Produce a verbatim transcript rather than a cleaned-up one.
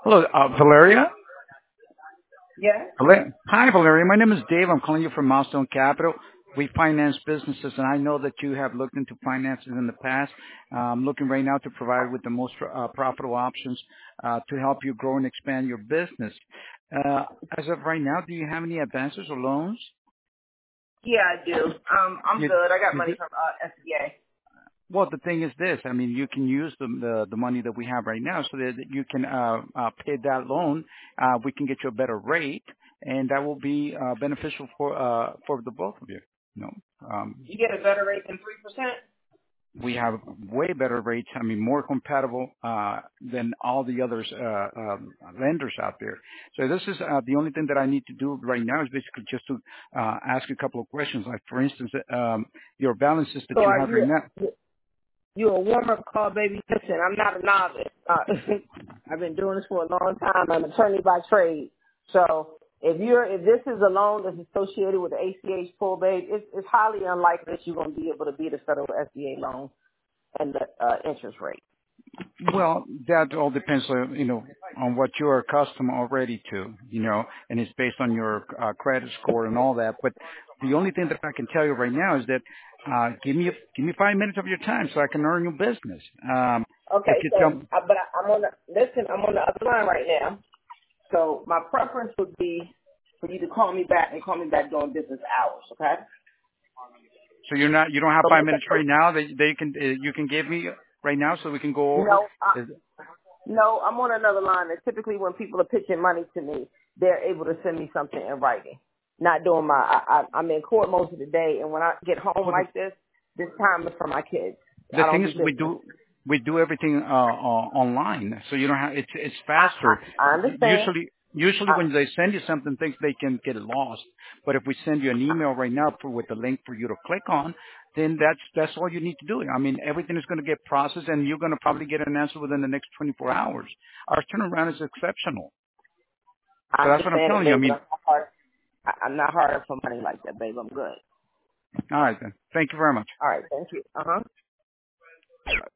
Hello, uh, Valeria. Yes. Val- Hi, Valeria. My name is Dave. I'm calling you from Milestone Capital. We finance businesses, and I know that you have looked into finances in the past. Uh, I'm looking right now to provide with the most uh, profitable options uh, to help you grow and expand your business. Uh, as of right now, do you have any advances or loans? Yeah, I do. Um, I'm You, good. I got you money do? from uh, S B A. Well, the thing is this. I mean, you can use the the, the money that we have right now so that you can uh, uh, pay that loan. Uh, we can get you a better rate, and that will be uh, beneficial for uh, for the both of you. You know, um, You get a better rate than three percent. we have way better rates. I mean, more compatible uh, than all the others uh, um, lenders out there. So this is uh, the only thing that I need to do right now is basically just to uh, ask a couple of questions. Like, for instance, um, your balances that So you are have right you now. you a warm up call, baby? Listen, I'm not a novice. Uh, I've been doing this for a long time. I'm an attorney by trade. So if you're if this is a loan that's associated with the A C H pool, babe, it's, it's highly unlikely that you're going to be able to beat a federal S B A loan and the uh, interest rate. Well, that all depends, uh, you know, on what you are accustomed already to, you know, and it's based on your uh, credit score and all that. But the only thing that I can tell you right now is that uh, give me a, give me five minutes of your time so I can earn your business. Um, if Okay, you tell so me, uh, but I, I'm on the listen. I'm on the other line right now. So my preference would be for you to call me back and call me back during business hours, okay? so you're not, you don't have So five make minutes right a, now that they can, uh, you can give me right now so we can go over. no, uh, Is, no, I'm on another line. And typically when people are pitching money to me, they're able to send me something in writing. Not doing my, I, I, I'm in court most of the day, and when I get home well, the, like this, this time is for my kids. the I don't thing is do we business. do, we do everything uh, uh, online, so you don't have. It's it's I, faster. I, I understand. Usually, usually I, when they send you something, things they can get lost. But if we send you an email right now for, with the link for you to click on, then that's that's all you need to do. I mean, everything is going to get processed, and you're going to probably get an answer within the next twenty-four hours. Our turnaround is exceptional. I So that's what I'm understand it, telling you. I babe, but mean, I'm not hard. I, I'm not hard for money like that, babe. I'm good. all right then. Thank you very much. All right, thank you. Uh huh. Bye.